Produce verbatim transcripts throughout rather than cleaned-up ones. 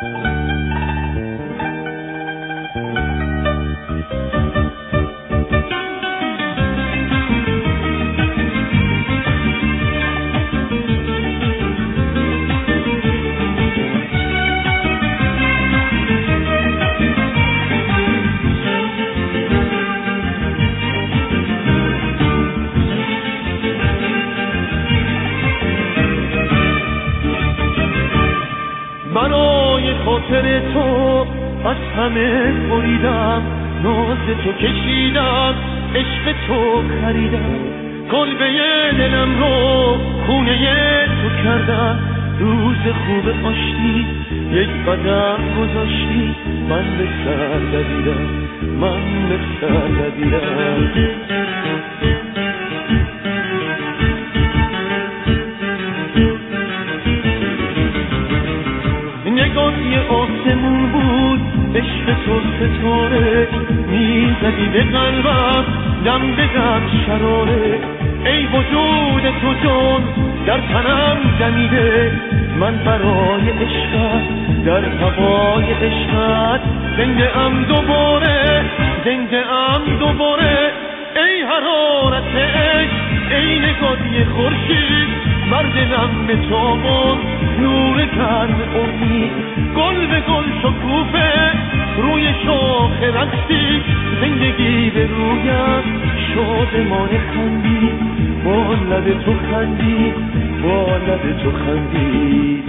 برای خاطر تو از همه بریدم، ناز تو کشیدم، عشق تو خریدم، کلبه دلم رو خونه تو کردم. روز خوب آشتی یک قدم گذاشتی، من به سر دویدم، من به سر دویدم. نگاهی آسمون بود، عشق تو ستاره، میزدی به قلبم دم به دم شراره. ای وجود تو جان در تنم دمیده، من برای عشقت در هوای عشقت زنده ام دوباره، زنده ام دوباره. ای حرارت عشق، ای نگاهی خورشید، مرد نم به تابان نور گرم امید. گل به گل شکوفه روی شاخ رقصی، زندگی به رویم شادمانه خندی، با لب تو خندی، با لب تو خندی.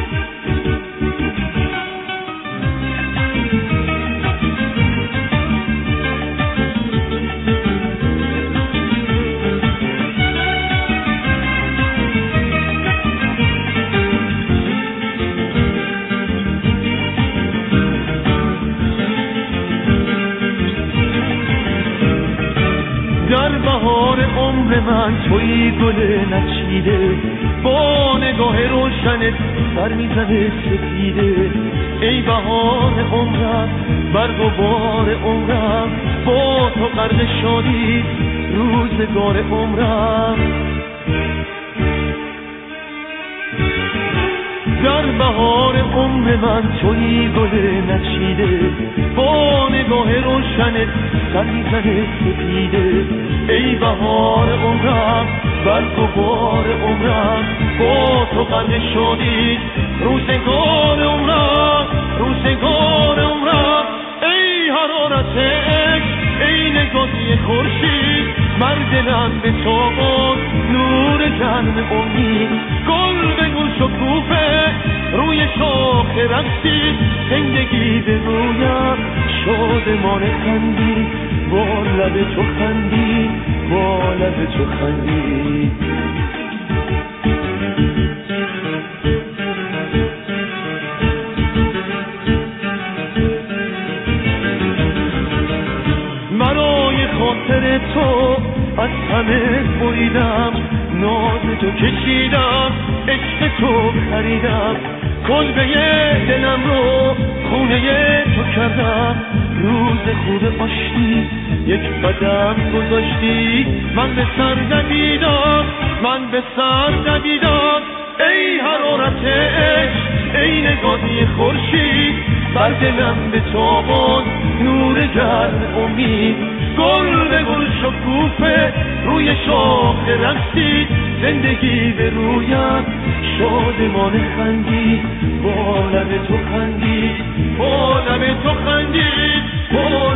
در بهار عمر من توی گل نچیده، با نگاه روشنت سر میزنه سپیده. ای بهار عمرم، برگ و بار عمرم، با تو غرق شادی روزگار عمرم. در بهار عمر من توی گل نچیده، با نگاه روشنت سر میزنه سپیده. ای بهار عمرم، برگ و بار عمرم، با تو غرق شادی روزگار عمرم، روزگار عمرم. ای حرارت عشق، ای نگاهی خورشید، مرد دلم به تابان نور گرم امید. گل به گل شکوفه روی شاخ رقصی، زندگی به رویم شادمانه خندی، با لب تو خندی، با لب تو خندی. برای خاطر تو از همه بریدم، ناز تو کشیدم، عشق تو خریدم، کلبه دلم رو خونه تو کردم. روز خوب آشتی یک قدم گذاشتی، من به سر دویدم، من به سر دویدم. ای حرارت عشق، ای نگاهی خورشید، بر دلم به تابان نور گرم امید. گل به گل شکوفه روی شاخ رقصید، زندگی به رویم شادمانه خندید، با لب تو خندید، با لب تو خندید، با